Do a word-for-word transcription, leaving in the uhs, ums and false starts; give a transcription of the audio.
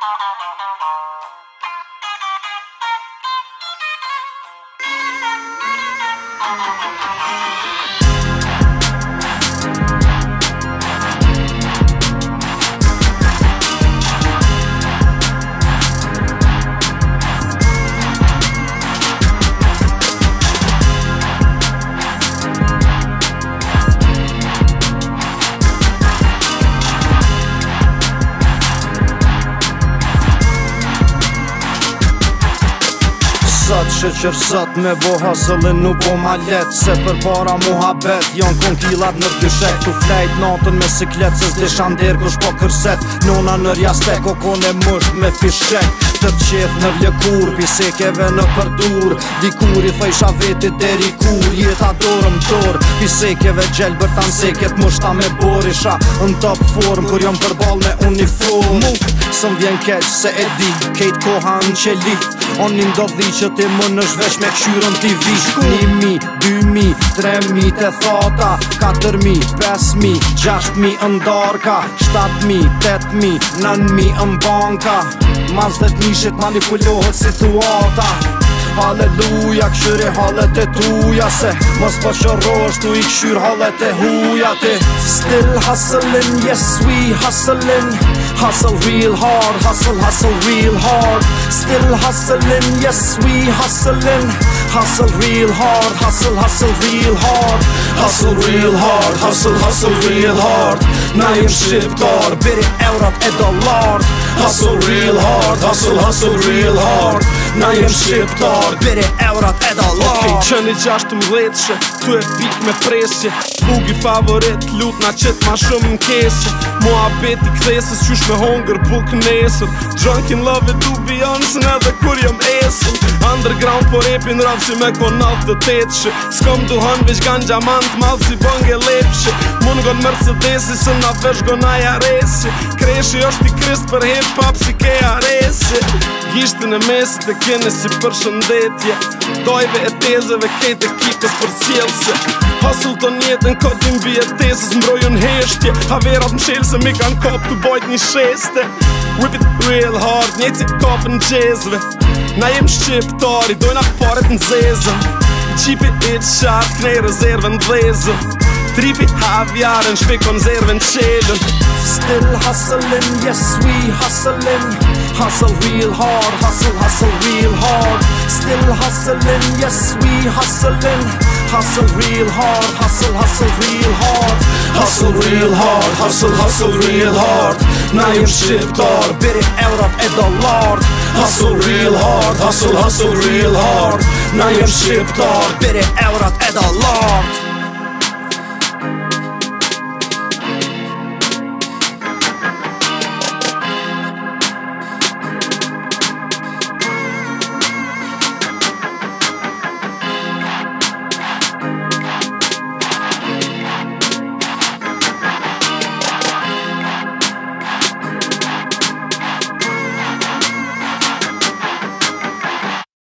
Sot shëqër sot me bo hustlin nuk po ma let Se për para muhabet jon konkilat nër dyshek Tu flejt natën me siklet se s'di shander kush po kërset Nona nër jastek o kone musht me fishek Tër qeth nër lëkur pisekeve në përdur Dikur i thejsha vetit deri kur Jeta dorëm tor Pisekeve gjelbër tan seket mushta me borisha Në top form kur jom përbal me uniform Muk sëm vjen keq se e di Kejt koha në qelit Onin do dhi që ti më në shvesh me këshyrën t'i vish Një mi, dy mi, tre mi të thata Katër mi, pes mi, gjasht mi ndarka Shtat mi, tet mi, nën mi në banka Mas dhe t'mishit manipulohet situata Halleluja, këshyri hallet e tuja Se mos po qërrosh tu i këshyr hallet e huja ti Still hustling, yes we hustling Hustle real hard, hustle, hustle real hard Still hustling, yes we hustling Hustle real hard, hustle, hustle real hard Hustle real hard, hustle, hustle real hard Na jem shqiptar, biri eurat e dollar Hustle real hard, hustle, hustle real hard Na jem shqiptar, biri eurat e dollar Okej, okay, qëni gjashtë mdhetshe, tu e pik me presje Bugi favorit, lut na qit ma shumë n'kesje Mua beti kthesës, qysh me hongër buk nesër Drunk in love it, to be honest, edhe kur jom esën Underground po repin rap si me konat të tetëshe S'kom duhan veç ganja mant, madh si bënge lepshe Mun gon Mercedesi, së na vesh gon aja resi Kreshi është i krist për hip hop si ke aresi Gishtën e mesit e kene si për shëndetje Dojve e tezeve kejt ekipës për cjellse Hustle të njetën kodin bje tesës mbrojun heshtje Haverat më shelë se mi kan kop të bojt një sheste Whip it real hard, njejt si kopën gjezve Na jem shqiptari, dojna paret në zezën Gjipi i të shatë, knej rezervën dhezën Tripi havjarën, shpe konzervën qelën Still hustling, yes we hustling Hustle real hard, hustle, hustle real hard Still hustling, yes we hustling Hustle real hard, hustle, hustle real hard Hustle real hard, hustle, hustle real hard Na jem shqiptar, biri eurat e dollar Hustle real hard, hustle, hustle real hard Na jem shqiptar, biri eurat e dollar